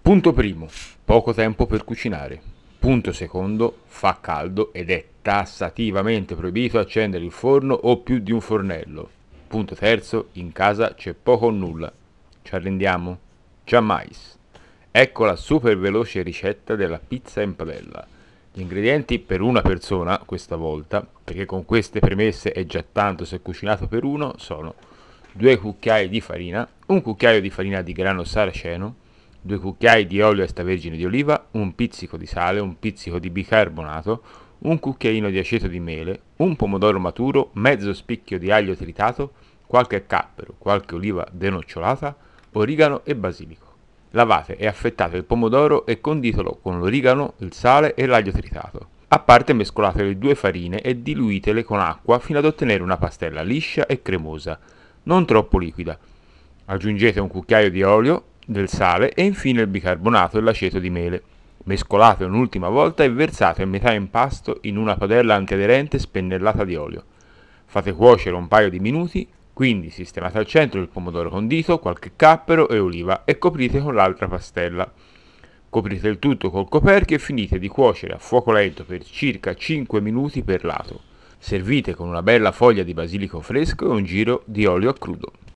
Punto primo, poco tempo per cucinare. Punto secondo, fa caldo ed è tassativamente proibito accendere il forno o più di un fornello. Punto terzo, in casa c'è poco o nulla. Ci arrendiamo? Giammais. Ecco la super veloce ricetta della pizza in padella. Gli ingredienti per una persona, questa volta, perché con queste premesse è già tanto se cucinato per uno, sono 2 cucchiai di farina, un cucchiaio di farina di grano saraceno, 2 cucchiai di olio extravergine di oliva, un pizzico di sale, un pizzico di bicarbonato, un cucchiaino di aceto di mele, un pomodoro maturo, mezzo spicchio di aglio tritato, qualche cappero, qualche oliva denocciolata, origano e basilico. Lavate e affettate il pomodoro e conditelo con l'origano, il sale e l'aglio tritato. A parte mescolate le due farine e diluitele con acqua fino ad ottenere una pastella liscia e cremosa, non troppo liquida. Aggiungete un cucchiaio di olio, del sale e infine il bicarbonato e l'aceto di mele. Mescolate un'ultima volta e versate metà impasto in una padella antiaderente spennellata di olio. Fate cuocere un paio di minuti, quindi sistemate al centro il pomodoro condito, qualche cappero e oliva e coprite con l'altra pastella. Coprite il tutto col coperchio e finite di cuocere a fuoco lento per circa 5 minuti per lato. Servite con una bella foglia di basilico fresco e un giro di olio a crudo.